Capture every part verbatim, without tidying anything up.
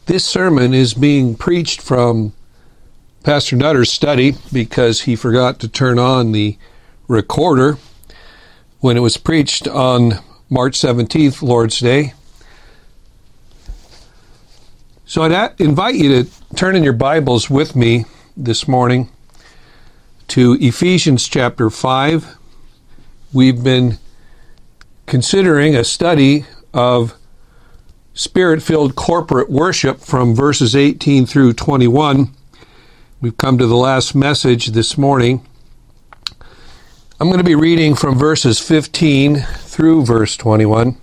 This sermon is being preached from Pastor Nutter's study because he forgot to turn on the recorder when it was preached on March seventeenth, Lord's Day. So I'd invite you to turn in your Bibles with me this morning to Ephesians chapter five. We've been considering a study of Spirit-filled corporate worship from verses eighteen through twenty-one. We've come to the last message this morning. I'm going to be reading from verses fifteen through verse twenty-one.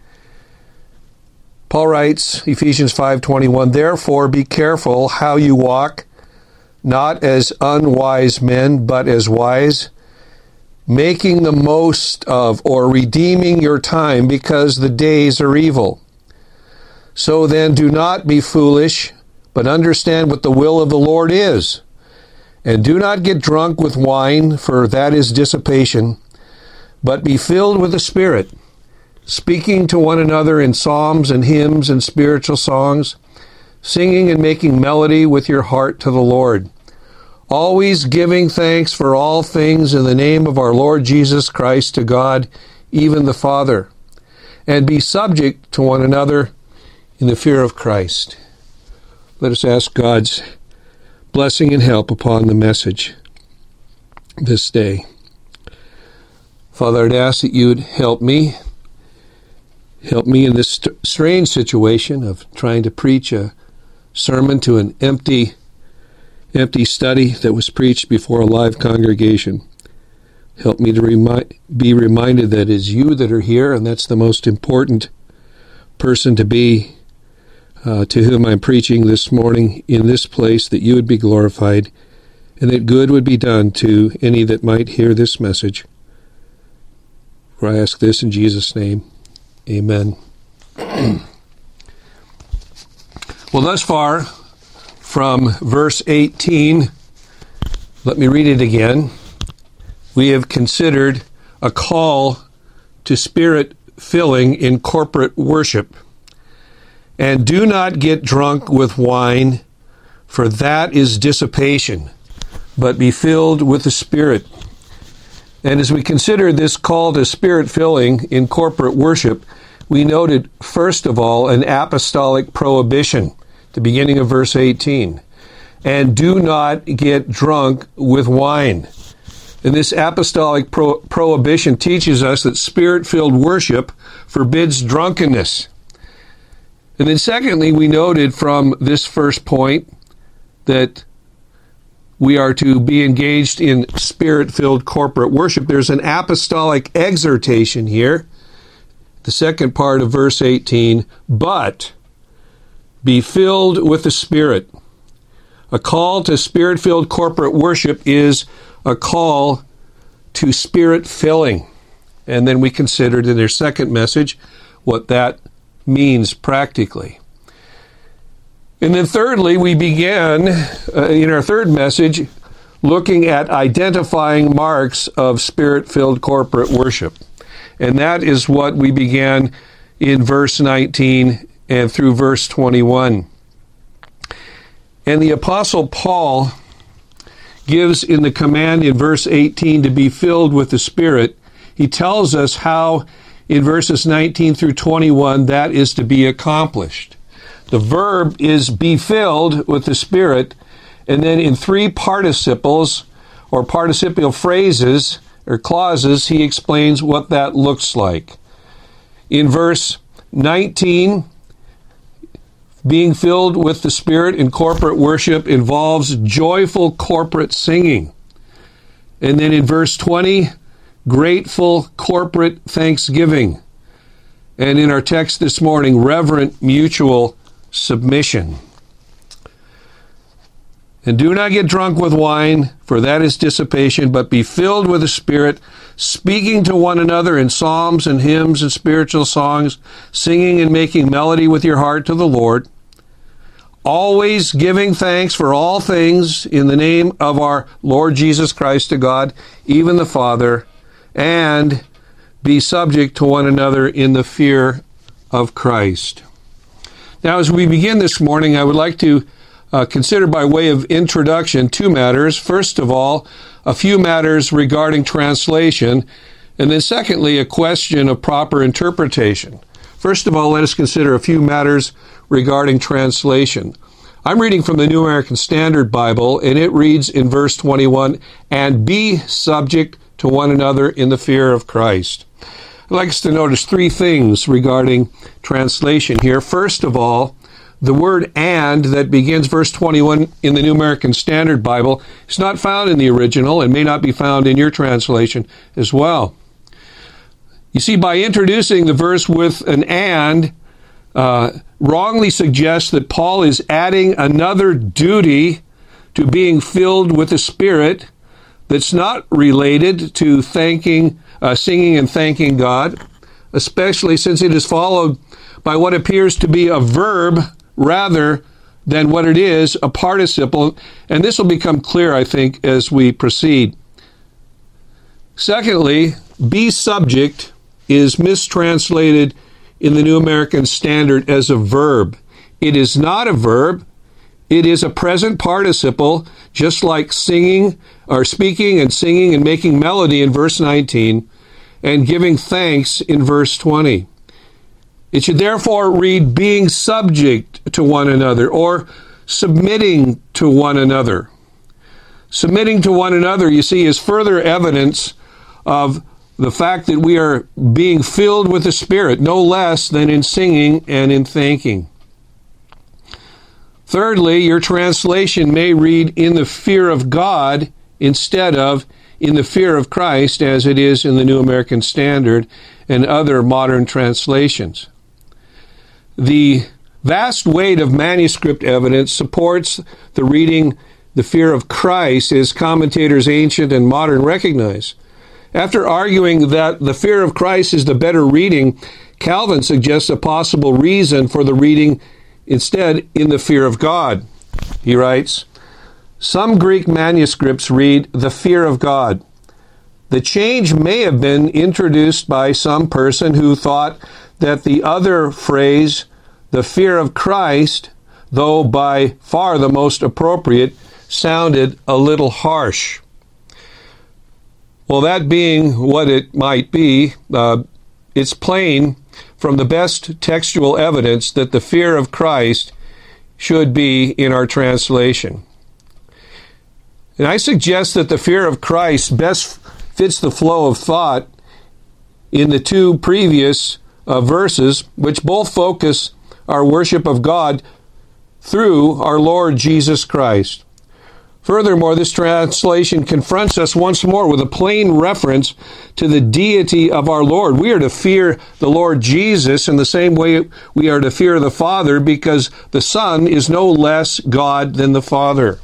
Paul writes, Ephesians five twenty-one, "Therefore be careful how you walk, not as unwise men, but as wise, making the most of or redeeming your time, because the days are evil. So then do not be foolish, but understand what the will of the Lord is. And do not get drunk with wine, for that is dissipation, but be filled with the Spirit, speaking to one another in psalms and hymns and spiritual songs, singing and making melody with your heart to the Lord, always giving thanks for all things in the name of our Lord Jesus Christ to God, even the Father. And be subject to one another in the fear of Christ." Let us ask God's blessing and help upon the message this day. Father, I'd ask that you would help me, help me in this st- strange situation of trying to preach a sermon to an empty, empty study that was preached before a live congregation. Help me to remi- be reminded that it's you that are here, and that's the most important person to be Uh, to whom I'm preaching this morning in this place, that you would be glorified and that good would be done to any that might hear this message. For I ask this in Jesus' name. Amen. Well, thus far from verse eighteen, let me read it again. We have considered a call to spirit filling in corporate worship. "And do not get drunk with wine, for that is dissipation, but be filled with the Spirit." And as we consider this call to spirit filling in corporate worship, we noted, first of all, an apostolic prohibition, the beginning of verse eighteen. "And do not get drunk with wine." And this apostolic pro- prohibition teaches us that spirit-filled worship forbids drunkenness. And then secondly, we noted from this first point that we are to be engaged in spirit-filled corporate worship. There's an apostolic exhortation here, the second part of verse eighteen, "But be filled with the Spirit." A call to spirit-filled corporate worship is a call to spirit-filling. And then we considered in our second message what that means practically. And then thirdly, we began uh, in our third message looking at identifying marks of spirit-filled corporate worship. And that is what we began in verse nineteen and through verse twenty-one. And the Apostle Paul gives in the command in verse eighteen to be filled with the Spirit, he tells us how in verses nineteen through twenty-one, that is to be accomplished. The verb is be filled with the Spirit, and then in three participles or participial phrases or clauses, he explains what that looks like. In verse nineteen, being filled with the Spirit in corporate worship involves joyful corporate singing. And then in verse twenty, grateful corporate thanksgiving. And in our text this morning, reverent mutual submission. "And do not get drunk with wine, for that is dissipation, but be filled with the Spirit, speaking to one another in psalms and hymns and spiritual songs, singing and making melody with your heart to the Lord, always giving thanks for all things in the name of our Lord Jesus Christ to God, even the Father, and be subject to one another in the fear of Christ." Now, as we begin this morning, I would like to uh, consider by way of introduction two matters. First of all, a few matters regarding translation, and then secondly, a question of proper interpretation. First of all, let us consider a few matters regarding translation. I'm reading from the New American Standard Bible, and it reads in verse twenty-one, "And be subject to one another in the fear of Christ." I'd like us to notice three things regarding translation here. First of all, the word "and" that begins verse twenty-one in the New American Standard Bible is not found in the original and may not be found in your translation as well. You see, by introducing the verse with an "and," uh, wrongly suggests that Paul is adding another duty to being filled with the Spirit that's not related to thanking, uh, singing and thanking God, especially since it is followed by what appears to be a verb rather than what it is, a participle. And this will become clear, I think, as we proceed. Secondly, be subject is mistranslated in the New American Standard as a verb. It is not a verb. It is a present participle, just like singing or speaking and singing and making melody in verse nineteen and giving thanks in verse twenty. It should therefore read being subject to one another or submitting to one another. Submitting to one another, you see, is further evidence of the fact that we are being filled with the Spirit, no less than in singing and in thanking. Thirdly, your translation may read in the fear of God instead of in the fear of Christ, as it is in the New American Standard and other modern translations. The vast weight of manuscript evidence supports the reading the fear of Christ, as commentators ancient and modern recognize. After arguing that the fear of Christ is the better reading, Calvin suggests a possible reason for the reading instead in the fear of God. He writes, "Some Greek manuscripts read the fear of God. The change may have been introduced by some person who thought that the other phrase, the fear of Christ, though by far the most appropriate, sounded a little harsh." Well, that being what it might be, uh, it's plain from the best textual evidence that the fear of Christ should be in our translation. And I suggest that the fear of Christ best fits the flow of thought in the two previous uh, verses, which both focus our worship of God through our Lord Jesus Christ. Furthermore, this translation confronts us once more with a plain reference to the deity of our Lord. We are to fear the Lord Jesus in the same way we are to fear the Father, because the Son is no less God than the Father.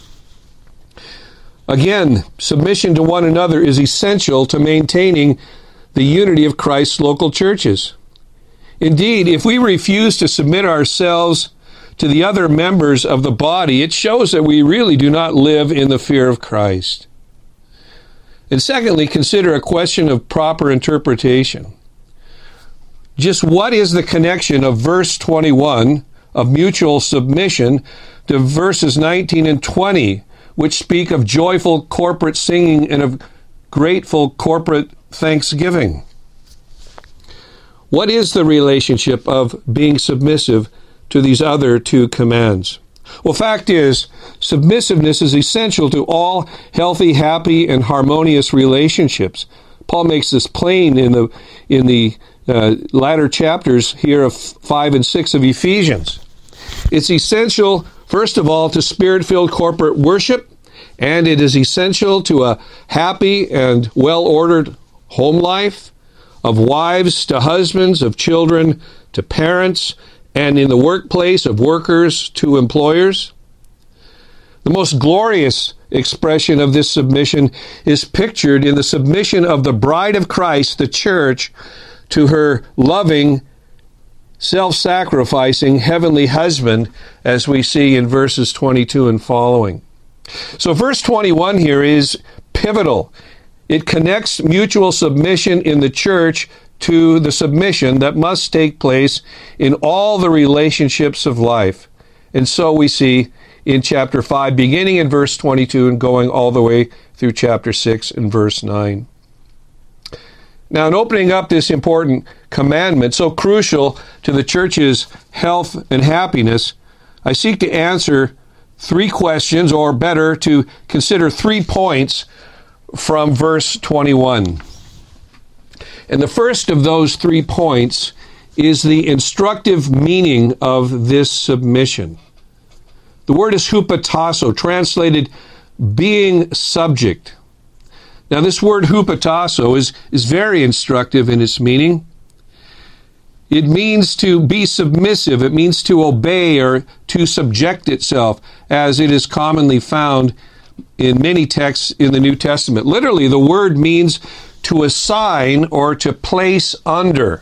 Again, submission to one another is essential to maintaining the unity of Christ's local churches. Indeed, if we refuse to submit ourselves to the other members of the body, it shows that we really do not live in the fear of Christ. And secondly, consider a question of proper interpretation. Just what is the connection of verse twenty-one of mutual submission to verses nineteen and twenty, which speak of joyful corporate singing and of grateful corporate thanksgiving? What is the relationship of being submissive to these other two commands? Well, fact is, submissiveness is essential to all healthy, happy, and harmonious relationships. Paul makes this plain in the in the uh, latter chapters here of five and six of Ephesians. It's essential, first of all, to spirit-filled corporate worship, and it is essential to a happy and well-ordered home life, of wives to husbands, of children to parents, and in the workplace, of workers to employers. The most glorious expression of this submission is pictured in the submission of the bride of Christ, the church, to her loving, self-sacrificing heavenly husband, as we see in verses twenty-two and following. So verse twenty-one here is pivotal. It connects mutual submission in the church to the submission that must take place in all the relationships of life. And so we see in chapter five, beginning in verse twenty-two and going all the way through chapter six and verse nine. Now, in opening up this important commandment, so crucial to the church's health and happiness, I seek to answer three questions, or better, to consider three points from verse twenty-one. And the first of those three points is the instructive meaning of this submission. The word is hupotasso, translated being subject. Now, this word hupotasso is, is very instructive in its meaning. It means to be submissive. It means to obey or to subject itself, as it is commonly found in many texts in the New Testament. Literally, the word means to assign or to place under.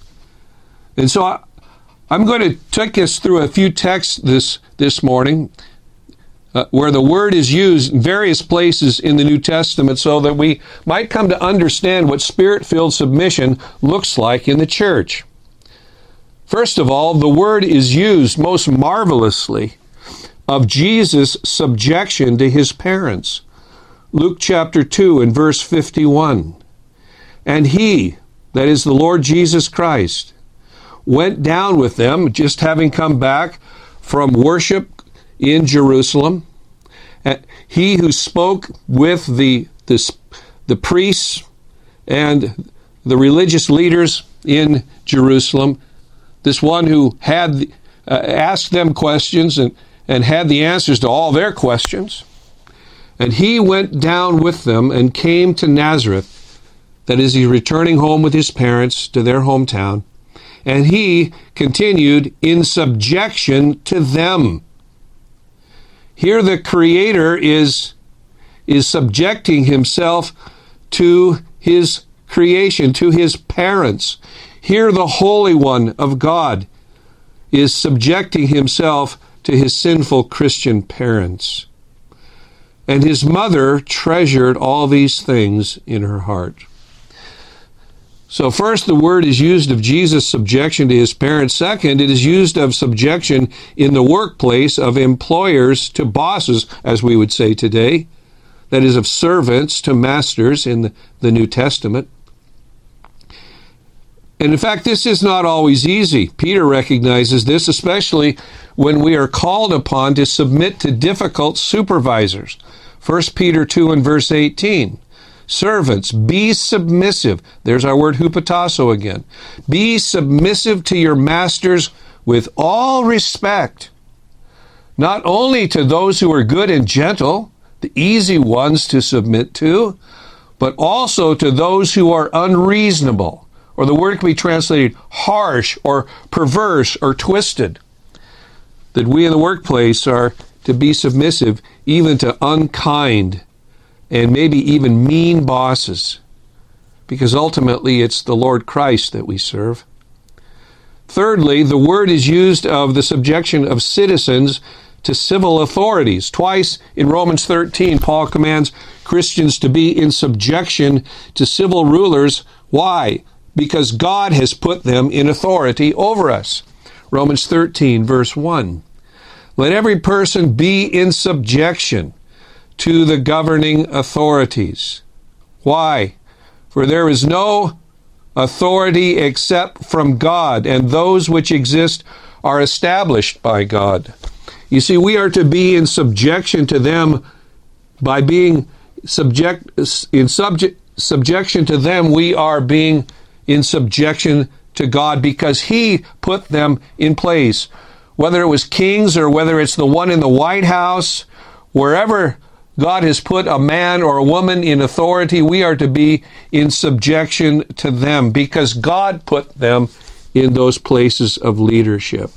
And so I, I'm going to take us through a few texts this, this morning uh, where the word is used in various places in the New Testament so that we might come to understand what Spirit-filled submission looks like in the church. First of all, the word is used most marvelously of Jesus' subjection to his parents. Luke chapter two and verse fifty-one. And he, that is the Lord Jesus Christ, went down with them, just having come back from worship in Jerusalem. And he who spoke with the, the, the priests and the religious leaders in Jerusalem, this one who had uh, asked them questions and, and had the answers to all their questions. And he went down with them and came to Nazareth, that is, he's returning home with his parents to their hometown. And he continued in subjection to them. Here the Creator is, is subjecting himself to his creation, to his parents. Here the Holy One of God is subjecting himself to his sinful Christian parents. And his mother treasured all these things in her heart. So first, the word is used of Jesus' subjection to his parents. Second, it is used of subjection in the workplace of employers to bosses, as we would say today. That is, of servants to masters in the, the New Testament. And in fact, this is not always easy. Peter recognizes this, especially when we are called upon to submit to difficult supervisors. First Peter two and verse eighteen. Servants, be submissive. There's our word hupotasso again. Be submissive to your masters with all respect, not only to those who are good and gentle, the easy ones to submit to, but also to those who are unreasonable, or the word can be translated harsh or perverse or twisted. That we in the workplace are to be submissive even to unkind and maybe even mean bosses, because ultimately it's the Lord Christ that we serve. Thirdly, the word is used of the subjection of citizens to civil authorities. Twice in Romans thirteen, Paul commands Christians to be in subjection to civil rulers. Why? Because God has put them in authority over us. Romans thirteen, verse one. Let every person be in subjection to the governing authorities. Why? For there is no authority except from God, and those which exist are established by God. You see, we are to be in subjection to them by being subject in subject subjection to them. We are being in subjection to God because he put them in place. Whether it was kings or whether it's the one in the White House, wherever God has put a man or a woman in authority, we are to be in subjection to them because God put them in those places of leadership.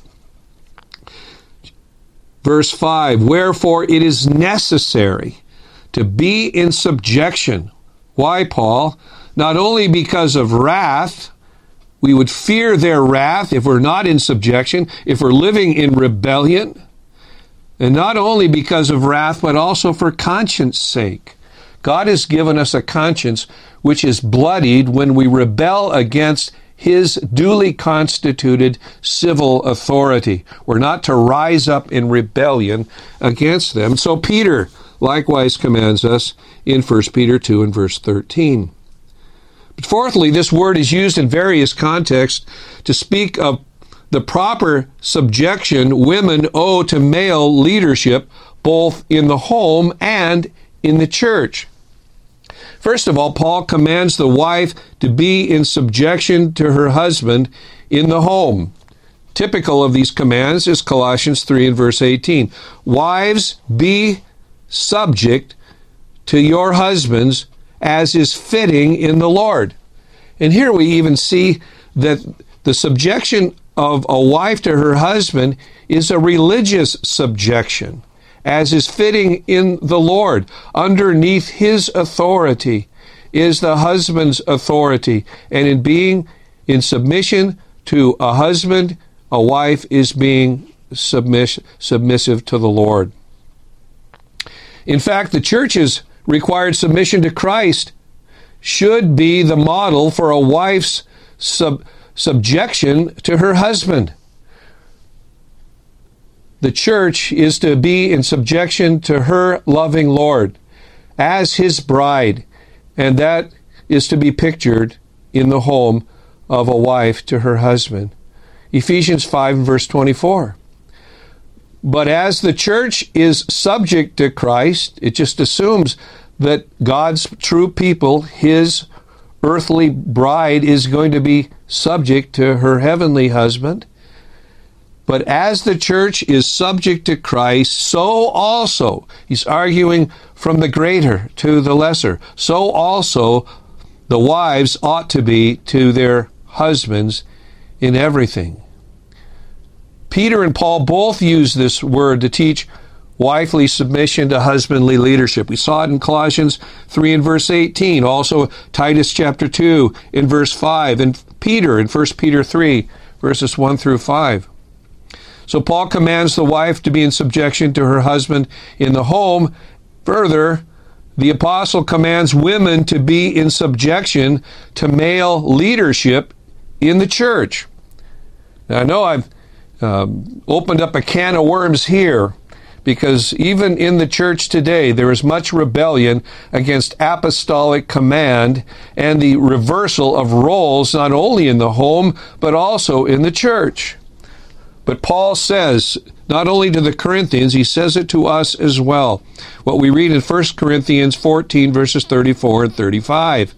Verse five, wherefore it is necessary to be in subjection. Why, Paul? Not only because of wrath, we would fear their wrath if we're not in subjection, if we're living in rebellion. And not only because of wrath, but also for conscience sake. God has given us a conscience which is bloodied when we rebel against His duly constituted civil authority. We're not to rise up in rebellion against them. So Peter likewise commands us in First Peter two and verse thirteen. But fourthly, this word is used in various contexts to speak of the proper subjection women owe to male leadership, both in the home and in the church. First of all, Paul commands the wife to be in subjection to her husband in the home. Typical of these commands is Colossians three and verse eighteen. Wives, be subject to your husbands as is fitting in the Lord. And here we even see that the subjection of a wife to her husband is a religious subjection, as is fitting in the Lord. Underneath His authority is the husband's authority. And in being in submission to a husband, a wife is being submiss- submissive to the Lord. In fact, the church's required submission to Christ should be the model for a wife's sub- subjection to her husband. The church is to be in subjection to her loving Lord as His bride, and that is to be pictured in the home of a wife to her husband. Ephesians five and verse twenty-four. But as the church is subject to Christ, it just assumes that God's true people, His earthly bride, is going to be subject to her heavenly husband. But as the church is subject to Christ, so also, he's arguing from the greater to the lesser, so also the wives ought to be to their husbands in everything. Peter and Paul both use this word to teach wifely submission to husbandly leadership. We saw it in Colossians three and verse eighteen, also Titus chapter two in verse five, and Peter in First Peter three, verses one through five. So Paul commands the wife to be in subjection to her husband in the home. Further, the apostle commands women to be in subjection to male leadership in the church. Now, I know I've um, opened up a can of worms here, because even in the church today, there is much rebellion against apostolic command and the reversal of roles, not only in the home, but also in the church. But Paul says, not only to the Corinthians, he says it to us as well. What we read in First Corinthians fourteen, verses thirty-four and thirty-five.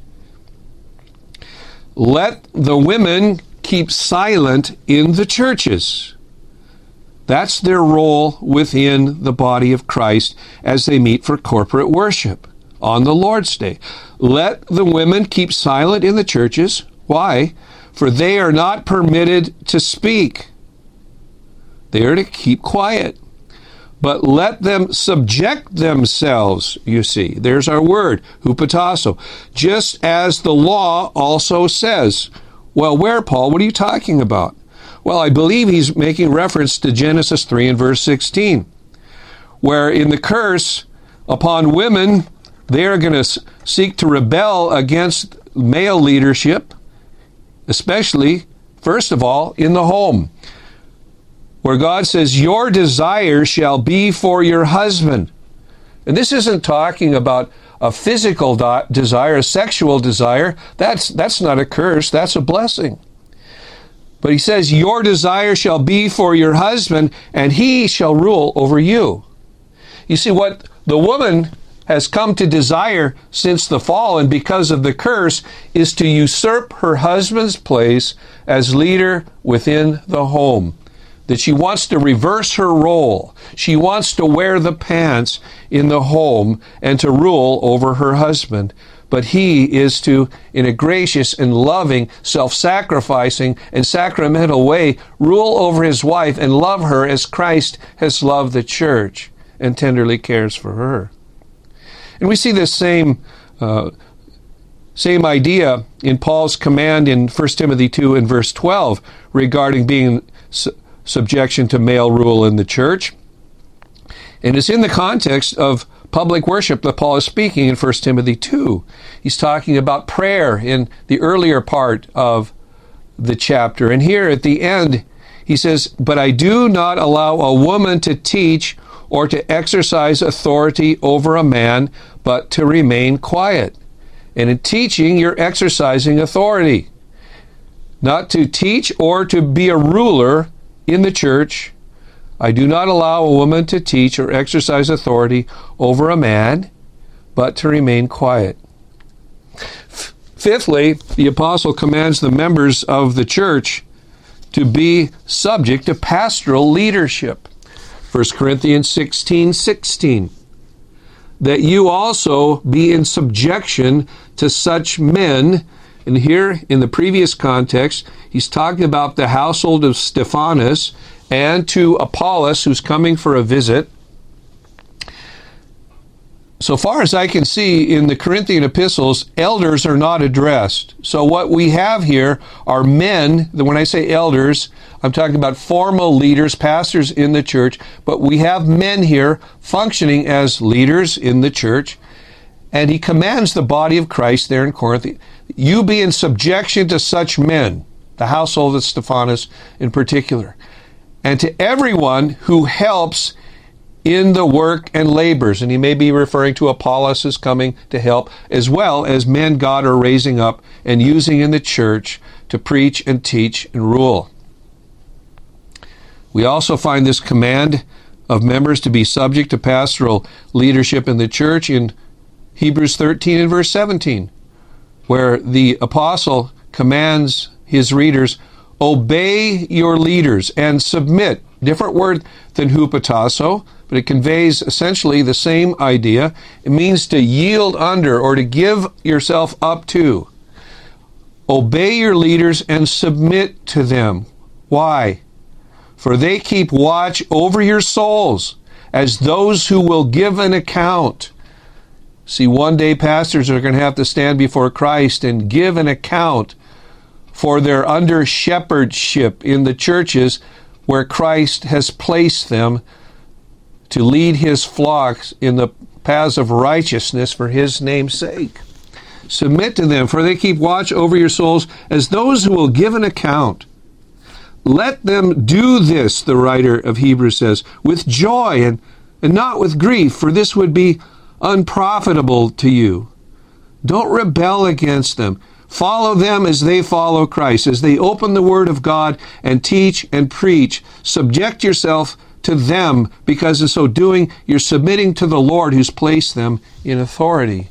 Let the women keep silent in the churches. That's their role within the body of Christ as they meet for corporate worship on the Lord's Day. Let the women keep silent in the churches. Why? For they are not permitted to speak. They are to keep quiet. But let them subject themselves, you see. There's our word, hupotasso. Just as the law also says. Well, where, Paul? What are you talking about? Well, I believe he's making reference to Genesis three and verse sixteen, where in the curse upon women, they are going to seek to rebel against male leadership, especially, first of all, in the home, where God says, your desire shall be for your husband. And this isn't talking about a physical desire, a sexual desire. That's, that's not a curse, that's a blessing. But he says, your desire shall be for your husband, and he shall rule over you. You see, what the woman has come to desire since the fall and because of the curse is to usurp her husband's place as leader within the home. That she wants to reverse her role. She wants to wear the pants in the home and to rule over her husband. But he is to, in a gracious and loving, self-sacrificing and sacramental way, rule over his wife and love her as Christ has loved the church and tenderly cares for her. And we see this same uh, same idea in Paul's command in First Timothy two and verse twelve regarding being su- subjection to male rule in the church. And it's in the context of public worship that Paul is speaking in First Timothy two. He's talking about prayer in the earlier part of the chapter. And here at the end, he says, "But I do not allow a woman to teach or to exercise authority over a man, but to remain quiet." And in teaching, you're exercising authority. Not to teach or to be a ruler in the church. I do not allow a woman to teach or exercise authority over a man, but to remain quiet. Fifthly, the apostle commands the members of the church to be subject to pastoral leadership. First Corinthians sixteen sixteen. That you also be in subjection to such men. And here, in the previous context, he's talking about the household of Stephanas and to Apollos, who's coming for a visit. So far as I can see in the Corinthian epistles, elders are not addressed. So what we have here are men. When I say elders, I'm talking about formal leaders, pastors in the church. But we have men here functioning as leaders in the church. And he commands the body of Christ there in Corinth, you be in subjection to such men, the household of Stephanas in particular, and to everyone who helps in the work and labors. And he may be referring to Apollos as coming to help, as well as men God are raising up and using in the church to preach and teach and rule. We also find this command of members to be subject to pastoral leadership in the church in Hebrews thirteen and verse seventeen, where the apostle commands his readers, obey your leaders and submit. Different word than hupotasso, but it conveys essentially the same idea. It means to yield under or to give yourself up to. Obey your leaders and submit to them. Why? For they keep watch over your souls as those who will give an account. See, one day pastors are going to have to stand before Christ and give an account for their under shepherdship in the churches where Christ has placed them to lead his flocks in the paths of righteousness for his name's sake. Submit to them, for they keep watch over your souls as those who will give an account. Let them do this, the writer of Hebrews says, with joy and, and not with grief, for this would be unprofitable to you. Don't rebel against them. Follow them as they follow Christ, as they open the Word of God and teach and preach. Subject yourself to them, because in so doing, you're submitting to the Lord who's placed them in authority.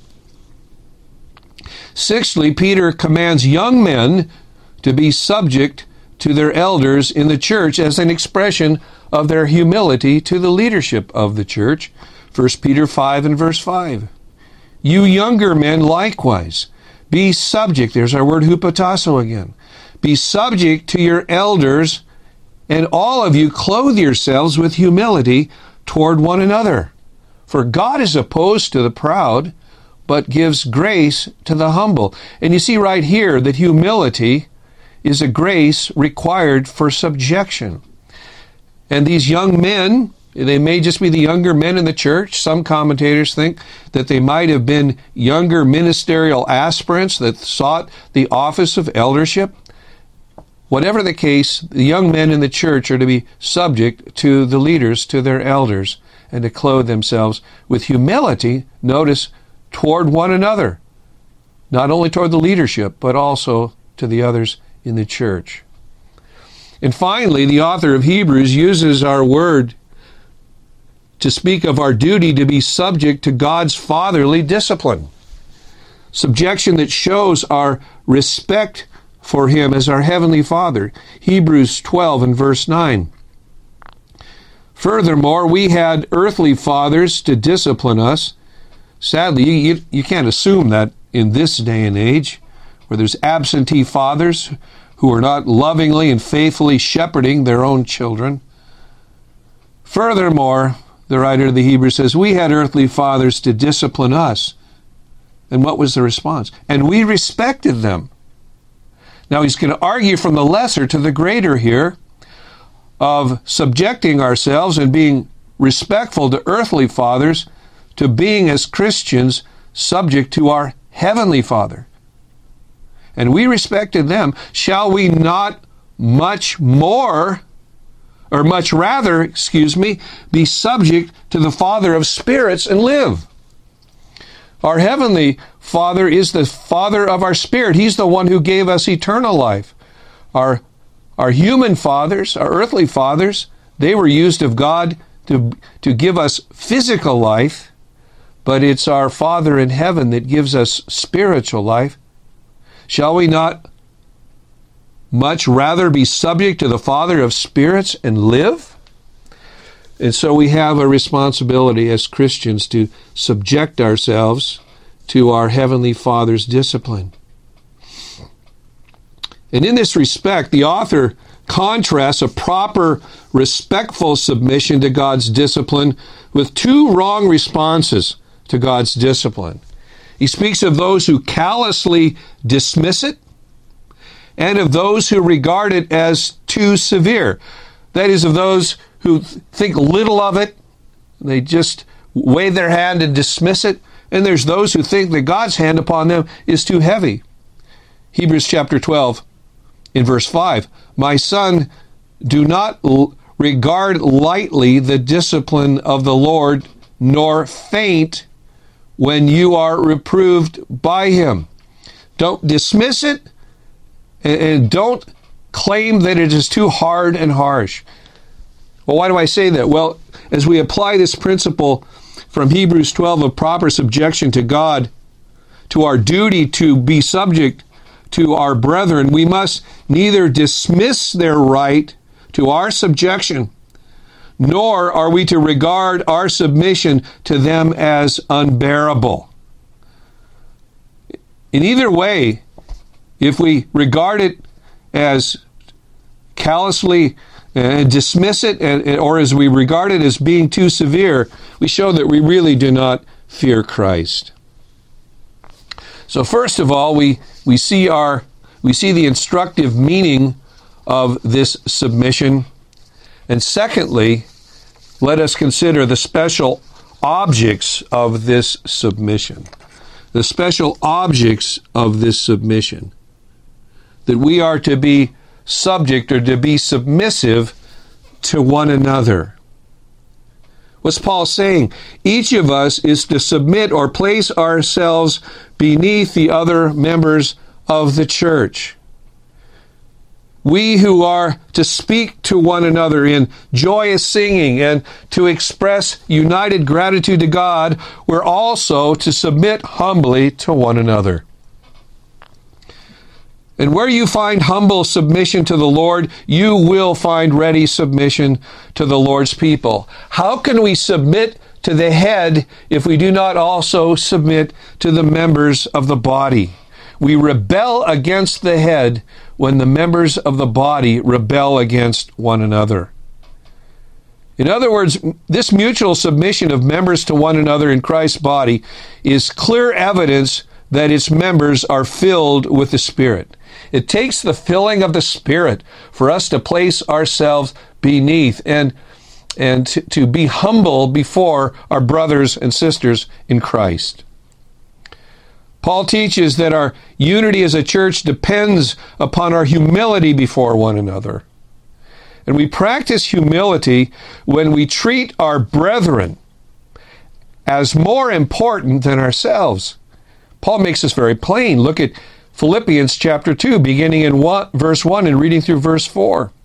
Sixthly, Peter commands young men to be subject to their elders in the church as an expression of their humility to the leadership of the church. First Peter five and verse five. You younger men likewise, be subject, there's our word hupotasso again, be subject to your elders, and all of you clothe yourselves with humility toward one another. For God is opposed to the proud, but gives grace to the humble. And you see right here that humility is a grace required for subjection. And these young men, they may just be the younger men in the church. Some commentators think that they might have been younger ministerial aspirants that sought the office of eldership. Whatever the case, the young men in the church are to be subject to the leaders, to their elders, and to clothe themselves with humility, notice, toward one another. Not only toward the leadership, but also to the others in the church. And finally, the author of Hebrews uses our word to speak of our duty to be subject to God's fatherly discipline. Subjection that shows our respect for him as our heavenly Father. Hebrews twelve and verse nine. Furthermore, we had earthly fathers to discipline us. Sadly, you, you can't assume that in this day and age, where there's absentee fathers who are not lovingly and faithfully shepherding their own children. Furthermore, the writer of the Hebrews says, we had earthly fathers to discipline us. And what was the response? And we respected them. Now he's going to argue from the lesser to the greater here of subjecting ourselves and being respectful to earthly fathers to being, as Christians, subject to our Heavenly Father. And we respected them. Shall we not much more, or much rather, excuse me, be subject to the Father of spirits and live? Our Heavenly Father is the Father of our spirit. He's the one who gave us eternal life. Our, our human fathers, our earthly fathers, they were used of God to, to give us physical life, but it's our Father in heaven that gives us spiritual life. Shall we not much rather be subject to the Father of spirits and live? And so we have a responsibility as Christians to subject ourselves to our Heavenly Father's discipline. And in this respect, the author contrasts a proper, respectful submission to God's discipline with two wrong responses to God's discipline. He speaks of those who callously dismiss it and of those who regard it as too severe. That is, of those who think little of it, they just wave their hand and dismiss it, and there's those who think that God's hand upon them is too heavy. Hebrews chapter twelve, in verse five, "My son, do not l- regard lightly the discipline of the Lord, nor faint when you are reproved by him." Don't dismiss it, and, and don't claim that it is too hard and harsh. Well, why do I say that? Well, as we apply this principle from Hebrews twelve of proper subjection to God, to our duty to be subject to our brethren, we must neither dismiss their right to our subjection, nor are we to regard our submission to them as unbearable. In either way, if we regard it as callously and dismiss it, or as we regard it as being too severe, we show that we really do not fear Christ. So first of all, we, we see our we see the instructive meaning of this submission. And secondly, let us consider the special objects of this submission. The special objects of this submission. That we are to be subject or to be submissive to one another. What's Paul saying? Each of us is to submit or place ourselves beneath the other members of the church. We who are to speak to one another in joyous singing and to express united gratitude to God, we're also to submit humbly to one another. And where you find humble submission to the Lord, you will find ready submission to the Lord's people. How can we submit to the head if we do not also submit to the members of the body? We rebel against the head when the members of the body rebel against one another. In other words, this mutual submission of members to one another in Christ's body is clear evidence that its members are filled with the Spirit. It takes the filling of the Spirit for us to place ourselves beneath and, and to, to be humble before our brothers and sisters in Christ. Paul teaches that our unity as a church depends upon our humility before one another. And we practice humility when we treat our brethren as more important than ourselves. Paul makes this very plain. Look at Philippians chapter two, beginning in one, verse one and reading through verse four.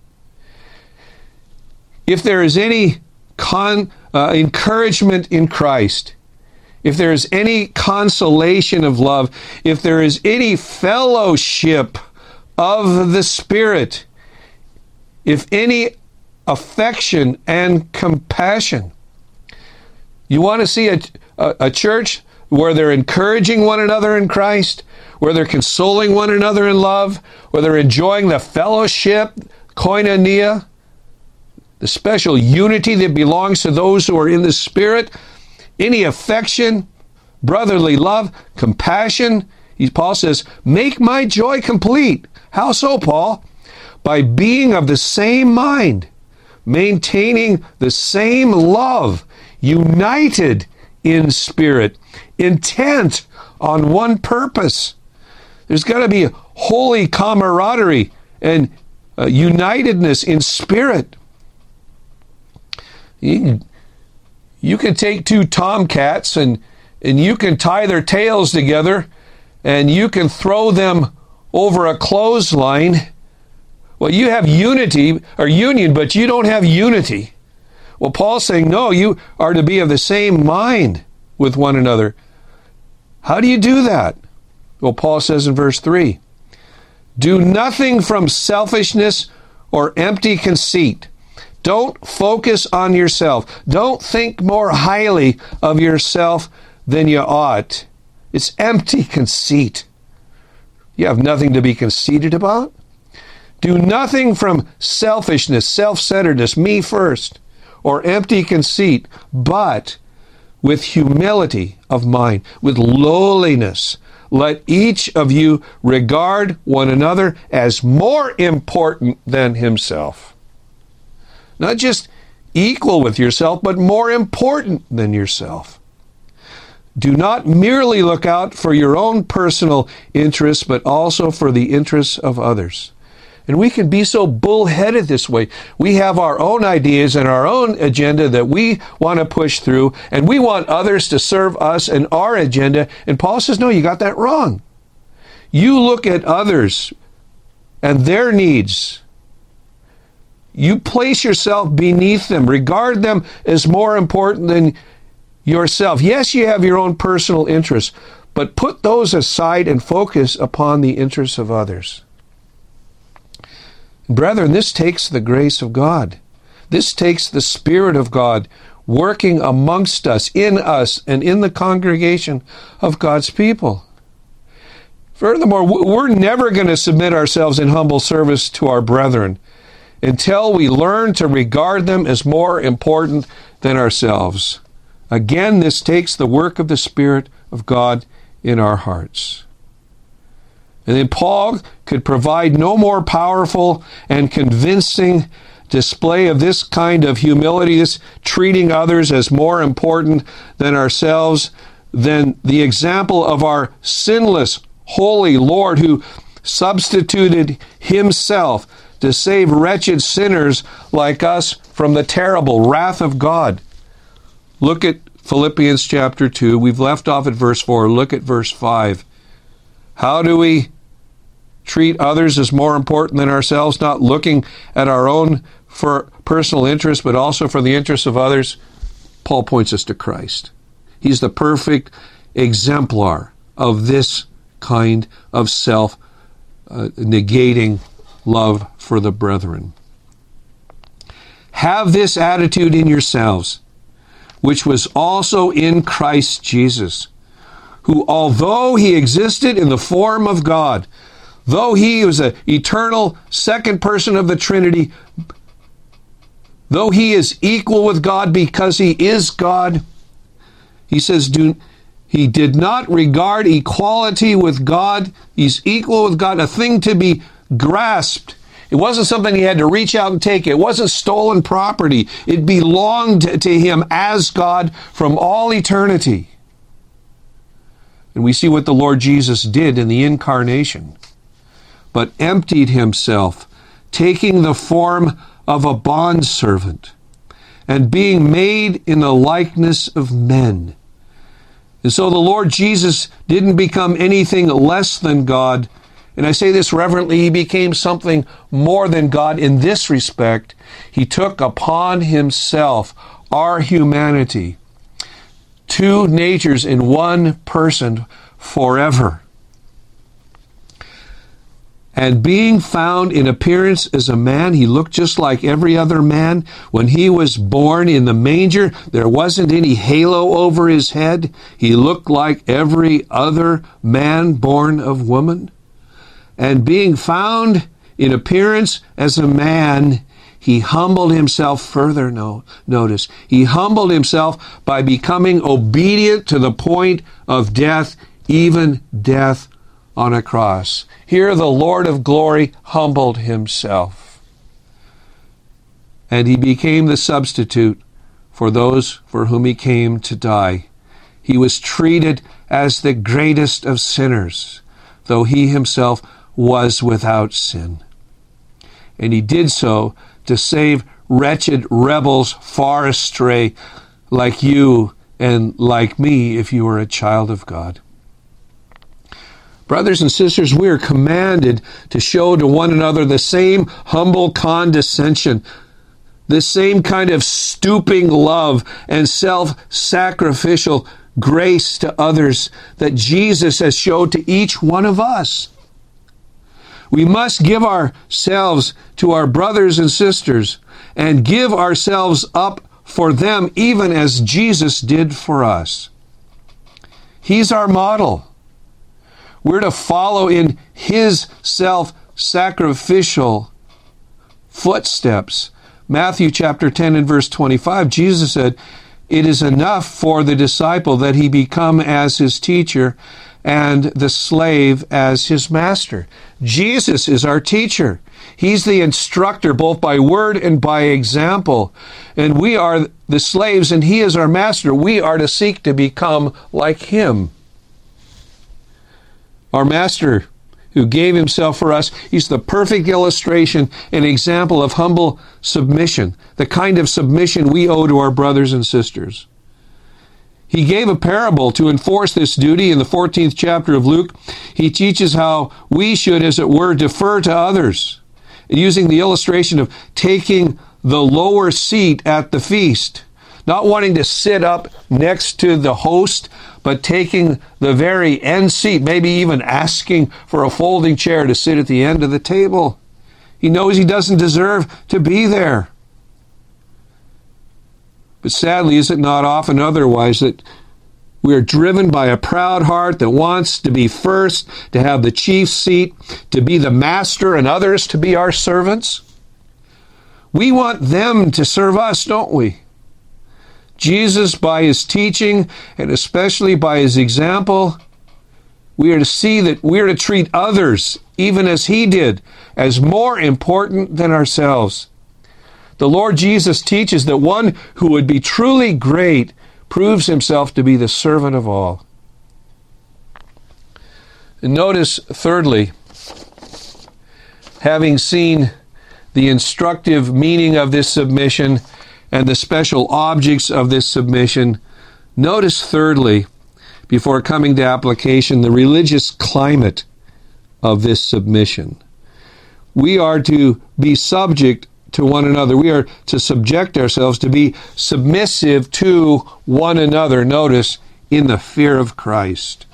If there is any con, uh, encouragement in Christ, if there is any consolation of love, if there is any fellowship of the Spirit, if any affection and compassion. You want to see a, a, a church where they're encouraging one another in Christ, where they're consoling one another in love, where they're enjoying the fellowship, koinonia, the special unity that belongs to those who are in the Spirit, any affection, brotherly love, compassion. He, Paul says, make my joy complete. How so, Paul? By being of the same mind, maintaining the same love, united in spirit, intent on one purpose. There's got to be holy camaraderie and uh, unitedness in spirit. You can, you can take two tomcats and, and you can tie their tails together and you can throw them over a clothesline. Well, you have unity or union, but you don't have unity. Well, Paul's saying, no, you are to be of the same mind with one another. How do you do that? Well, Paul says in verse three, do nothing from selfishness or empty conceit. Don't focus on yourself. Don't think more highly of yourself than you ought. It's empty conceit. You have nothing to be conceited about. Do nothing from selfishness, self-centeredness, me first, or empty conceit, but with humility of mind, with lowliness, let each of you regard one another as more important than himself. Not just equal with yourself, but more important than yourself. Do not merely look out for your own personal interests, but also for the interests of others. And we can be so bullheaded this way. We have our own ideas and our own agenda that we want to push through, and we want others to serve us and our agenda. And Paul says, no, you got that wrong. You look at others and their needs. You place yourself beneath them. Regard them as more important than yourself. Yes, you have your own personal interests, but put those aside and focus upon the interests of others. Brethren, this takes the grace of God. This takes the Spirit of God working amongst us, in us, and in the congregation of God's people. Furthermore, we're never going to submit ourselves in humble service to our brethren until we learn to regard them as more important than ourselves. Again, this takes the work of the Spirit of God in our hearts. And then Paul could provide no more powerful and convincing display of this kind of humility, this treating others as more important than ourselves, than the example of our sinless, holy Lord who substituted himself to save wretched sinners like us from the terrible wrath of God. Look at Philippians chapter two. We've left off at verse four. Look at verse five. How do we treat others as more important than ourselves, not looking at our own for personal interest, but also for the interests of others? Paul points us to Christ. He's the perfect exemplar of this kind of self-negating love for the brethren. Have this attitude in yourselves, which was also in Christ Jesus, who, although he existed in the form of God, though he was an eternal second person of the Trinity, though he is equal with God because he is God, he says, do, he did not regard equality with God. He's equal with God, a thing to be grasped. It wasn't something he had to reach out and take. It wasn't stolen property. It belonged to him as God from all eternity. And we see what the Lord Jesus did in the incarnation, but emptied himself, taking the form of a bondservant, and being made in the likeness of men. And so the Lord Jesus didn't become anything less than God. And I say this reverently, he became something more than God in this respect. He took upon himself our humanity, two natures in one person forever. And being found in appearance as a man, he looked just like every other man. When he was born in the manger, there wasn't any halo over his head. He looked like every other man born of woman. And being found in appearance as a man, he humbled himself further. No, notice, he humbled himself by becoming obedient to the point of death, even death on a cross. Here the Lord of glory humbled himself. And he became the substitute for those for whom he came to die. He was treated as the greatest of sinners, though he himself was without sin. And he did so to save wretched rebels far astray, like you and like me, if you were a child of God. Brothers and sisters, we are commanded to show to one another the same humble condescension, the same kind of stooping love and self-sacrificial grace to others that Jesus has showed to each one of us. We must give ourselves to our brothers and sisters and give ourselves up for them, even as Jesus did for us. He's our model. We're to follow in his self-sacrificial footsteps. Matthew chapter ten and verse twenty-five, Jesus said, "It is enough for the disciple that he become as his teacher and the slave as his master." Jesus is our teacher. He's the instructor, both by word and by example. And we are the slaves, and he is our master. We are to seek to become like him. Our master, who gave himself for us, he's the perfect illustration and example of humble submission, the kind of submission we owe to our brothers and sisters. He gave a parable to enforce this duty in the fourteenth chapter of Luke. He teaches how we should, as it were, defer to others, using the illustration of taking the lower seat at the feast, not wanting to sit up next to the host, but taking the very end seat, maybe even asking for a folding chair to sit at the end of the table. He knows he doesn't deserve to be there. But sadly, is it not often otherwise that we are driven by a proud heart that wants to be first, to have the chief seat, to be the master, and others to be our servants? We want them to serve us, don't we? Jesus, by his teaching, and especially by his example, we are to see that we are to treat others, even as he did, as more important than ourselves. The Lord Jesus teaches that one who would be truly great proves himself to be the servant of all. And notice, thirdly, having seen the instructive meaning of this submission and the special objects of this submission, notice, thirdly, before coming to application, the religious climate of this submission. We are to be subject to one another. We are to subject ourselves, to be submissive to one another. Notice, in the fear of Christ.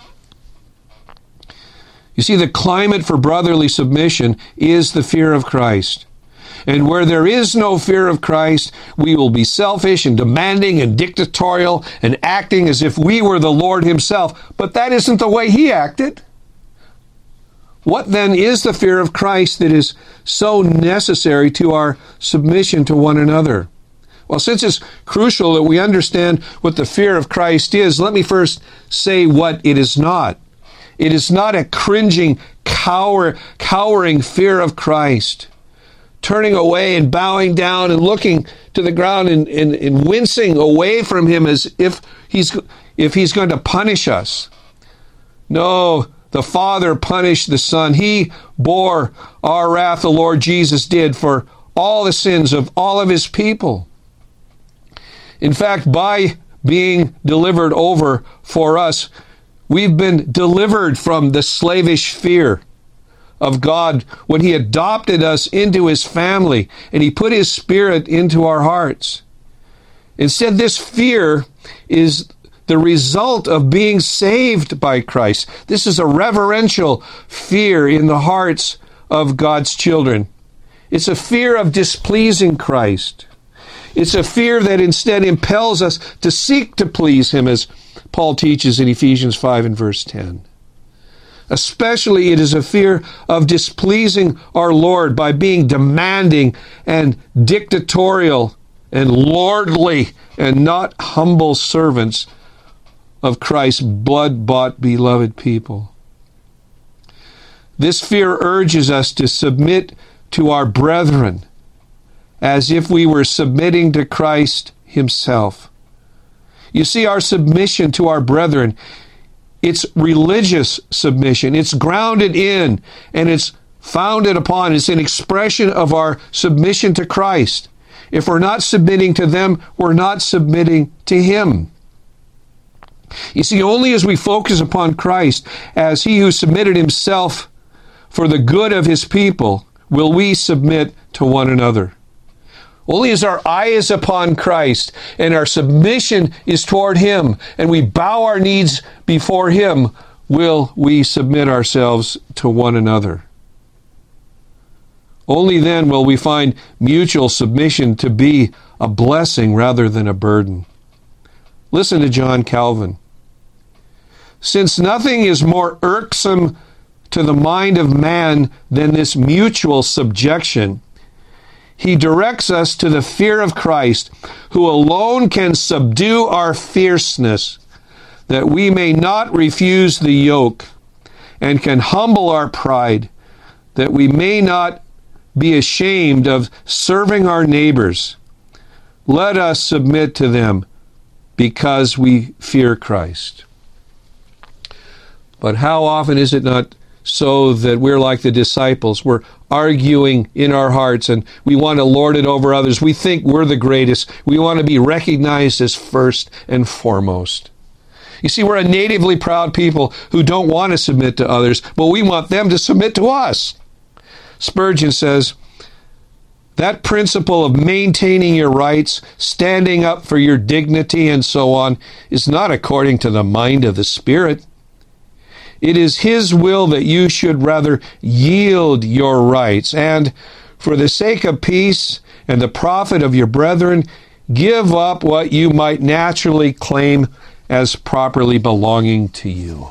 You see, the climate for brotherly submission is the fear of Christ. And where there is no fear of Christ, we will be selfish and demanding and dictatorial and acting as if we were the Lord himself. But that isn't the way he acted. What then is the fear of Christ that is so necessary to our submission to one another? Well, since it's crucial that we understand what the fear of Christ is, let me first say what it is not. It is not a cringing, cower, cowering fear of Christ, turning away and bowing down and looking to the ground and, and, and wincing away from him as if he's, if he's going to punish us. No, the Father punished the Son. He bore our wrath, the Lord Jesus did, for all the sins of all of his people. In fact, by being delivered over for us, we've been delivered from the slavish fear of God when he adopted us into his family and he put his Spirit into our hearts. Instead, this fear is the result of being saved by Christ. This is a reverential fear in the hearts of God's children. It's a fear of displeasing Christ. It's a fear that instead impels us to seek to please him, as Paul teaches in Ephesians five and verse ten. Especially it is a fear of displeasing our Lord by being demanding and dictatorial and lordly and not humble servants of Christ's blood-bought, beloved people. This fear urges us to submit to our brethren as if we were submitting to Christ himself. You see, our submission to our brethren, it's religious submission. It's grounded in and it's founded upon, it's an expression of our submission to Christ. If we're not submitting to them, we're not submitting to Him. You see, only as we focus upon Christ as He who submitted Himself for the good of His people will we submit to one another. Only as our eye is upon Christ and our submission is toward Him and we bow our knees before Him will we submit ourselves to one another. Only then will we find mutual submission to be a blessing rather than a burden. Listen to John Calvin. Since nothing is more irksome to the mind of man than this mutual subjection, he directs us to the fear of Christ, who alone can subdue our fierceness, that we may not refuse the yoke, and can humble our pride, that we may not be ashamed of serving our neighbors. Let us submit to them because we fear Christ. But how often is it not so that we're like the disciples? We're arguing in our hearts and we want to lord it over others. We think we're the greatest. We want to be recognized as first and foremost. You see, we're a natively proud people who don't want to submit to others, but we want them to submit to us. Spurgeon says, that principle of maintaining your rights, standing up for your dignity, and so on, is not according to the mind of the Spirit. It is His will that you should rather yield your rights, and for the sake of peace and the profit of your brethren, give up what you might naturally claim as properly belonging to you.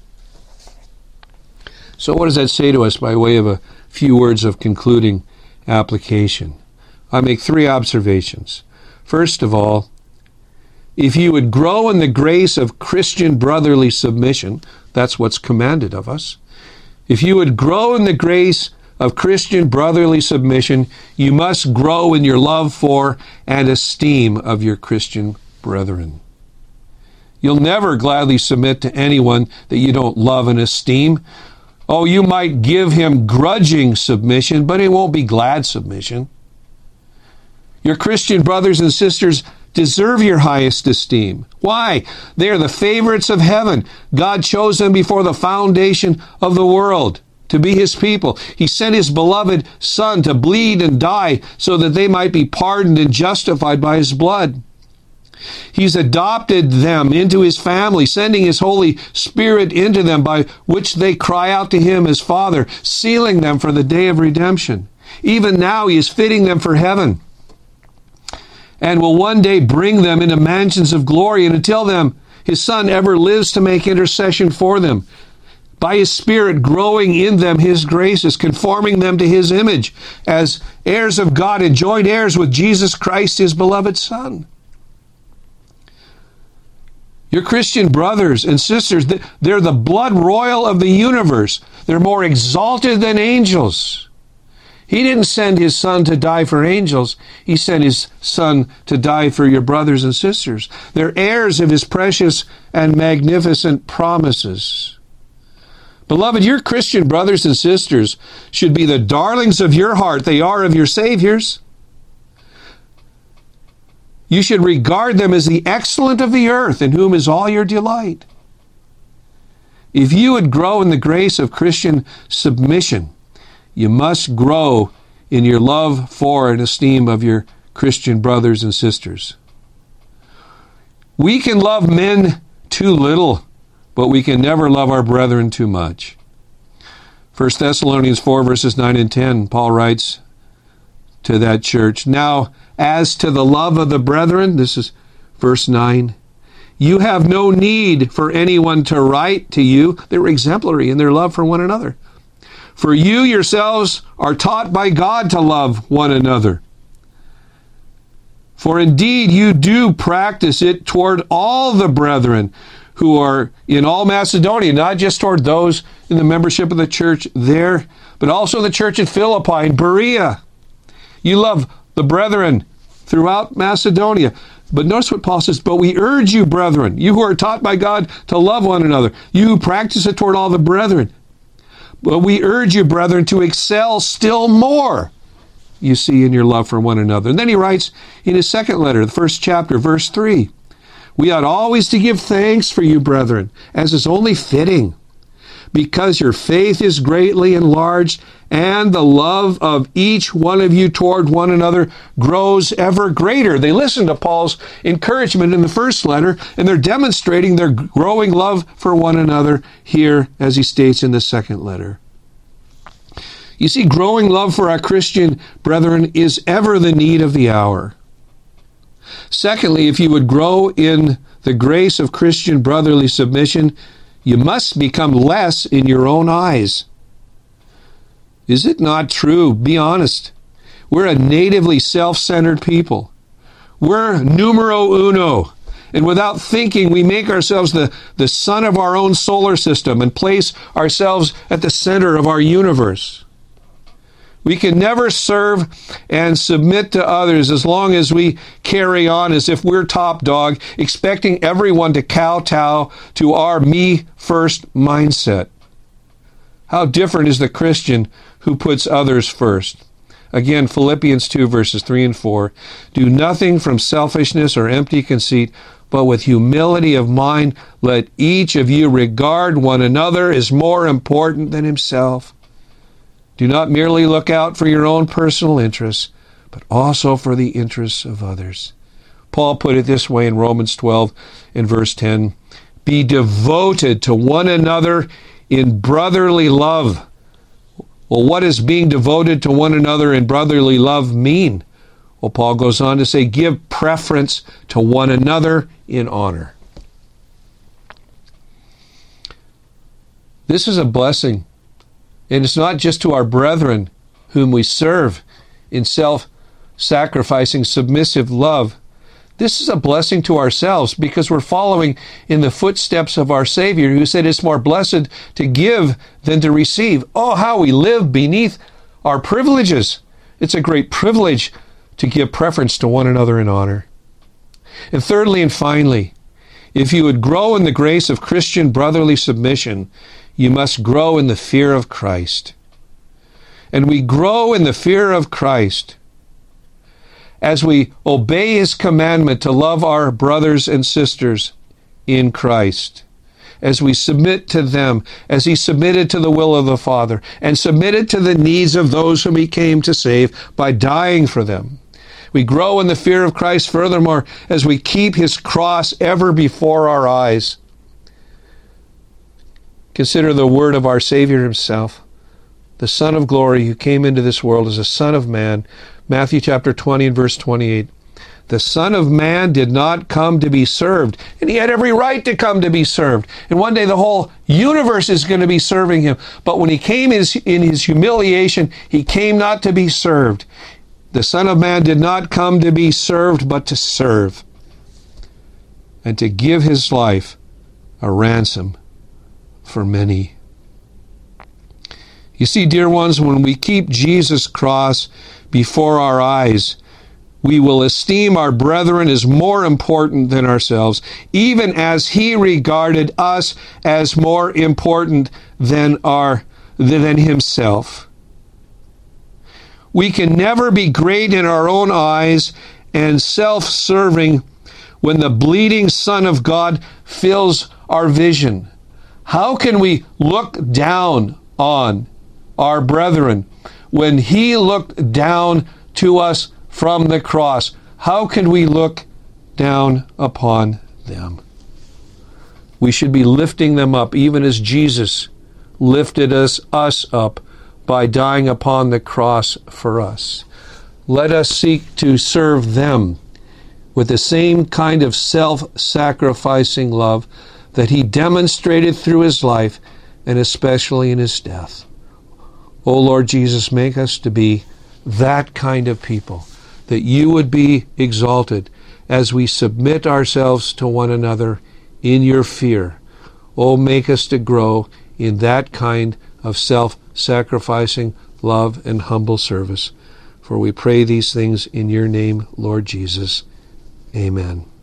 So what does that say to us by way of a few words of concluding application? I make three observations. First of all, if you would grow in the grace of Christian brotherly submission, that's what's commanded of us. If you would grow in the grace of Christian brotherly submission, you must grow in your love for and esteem of your Christian brethren. You'll never gladly submit to anyone that you don't love and esteem. Oh, you might give him grudging submission, but it won't be glad submission. Your Christian brothers and sisters deserve your highest esteem. Why? They are the favorites of heaven. God chose them before the foundation of the world to be His people. He sent His beloved Son to bleed and die so that they might be pardoned and justified by His blood. He's adopted them into His family, sending His Holy Spirit into them, by which they cry out to Him as Father, sealing them for the day of redemption. Even now He is fitting them for heaven, and will one day bring them into mansions of glory. And until then, His Son ever lives to make intercession for them, by His Spirit growing in them His graces, conforming them to His image, as heirs of God and joint heirs with Jesus Christ, His beloved Son. Your Christian brothers and sisters, they're the blood royal of the universe. They're more exalted than angels. He didn't send His Son to die for angels. He sent His Son to die for your brothers and sisters. They're heirs of His precious and magnificent promises. Beloved, your Christian brothers and sisters should be the darlings of your heart. They are of your Savior's. You should regard them as the excellent of the earth, in whom is all your delight. If you would grow in the grace of Christian submission, you must grow in your love for and esteem of your Christian brothers and sisters. We can love men too little, but we can never love our brethren too much. First Thessalonians four, verses nine and ten, Paul writes to that church, now, as to the love of the brethren, this is verse nine, you have no need for anyone to write to you. They were exemplary in their love for one another. For you yourselves are taught by God to love one another. For indeed you do practice it toward all the brethren who are in all Macedonia, not just toward those in the membership of the church there, but also the church at Philippi and Berea. You love the brethren throughout Macedonia. But notice what Paul says, but we urge you, brethren, you who are taught by God to love one another, you who practice it toward all the brethren. But we urge you, brethren, to excel still more, you see, in your love for one another. And then he writes in his second letter, the first chapter, verse three, we ought always to give thanks for you, brethren, as is only fitting, because your faith is greatly enlarged, and the love of each one of you toward one another grows ever greater. They listen to Paul's encouragement in the first letter, and they're demonstrating their growing love for one another here, as he states in the second letter. You see, growing love for our Christian brethren is ever the need of the hour. Secondly, if you would grow in the grace of Christian brotherly submission, you must become less in your own eyes. Is it not true? Be honest. We're a natively self-centered people. We're numero uno. And without thinking, we make ourselves the, the sun of our own solar system and place ourselves at the center of our universe. We can never serve and submit to others as long as we carry on as if we're top dog, expecting everyone to kowtow to our me-first mindset. How different is the Christian who puts others first? Again, Philippians two, verses three and four. Do nothing from selfishness or empty conceit, but with humility of mind, let each of you regard one another as more important than himself. Do not merely look out for your own personal interests, but also for the interests of others. Paul put it this way in Romans twelve in verse ten. Be devoted to one another in brotherly love. Well, what does being devoted to one another in brotherly love mean? Well, Paul goes on to say, give preference to one another in honor. This is a blessing. And it's not just to our brethren whom we serve in self-sacrificing, submissive love. This is a blessing to ourselves because we're following in the footsteps of our Savior, who said it's more blessed to give than to receive. Oh, how we live beneath our privileges. It's a great privilege to give preference to one another in honor. And thirdly and finally, if you would grow in the grace of Christian brotherly submission, you must grow in the fear of Christ. And we grow in the fear of Christ as we obey his commandment to love our brothers and sisters in Christ, as we submit to them, as he submitted to the will of the Father, and submitted to the needs of those whom he came to save by dying for them. We grow in the fear of Christ, furthermore, as we keep his cross ever before our eyes. Consider the word of our Savior himself, the Son of glory who came into this world as a Son of Man. Matthew chapter twenty and verse twenty-eight. The Son of Man did not come to be served, and he had every right to come to be served. And one day the whole universe is going to be serving him. But when he came in his humiliation, he came not to be served. The Son of Man did not come to be served, but to serve, and to give his life a ransom for many. You see, dear ones, when we keep Jesus' cross before our eyes, we will esteem our brethren as more important than ourselves, even as he regarded us as more important than our than himself. We can never be great in our own eyes and self-serving when the bleeding Son of God fills our vision. How can we look down on our brethren when he looked down to us from the cross? How can we look down upon them? We should be lifting them up, even as Jesus lifted us, us up by dying upon the cross for us. Let us seek to serve them with the same kind of self-sacrificing love that he demonstrated through his life and especially in his death. O Lord Jesus, make us to be that kind of people, that you would be exalted as we submit ourselves to one another in your fear. Oh, make us to grow in that kind of self-sacrificing love and humble service. For we pray these things in your name, Lord Jesus. Amen.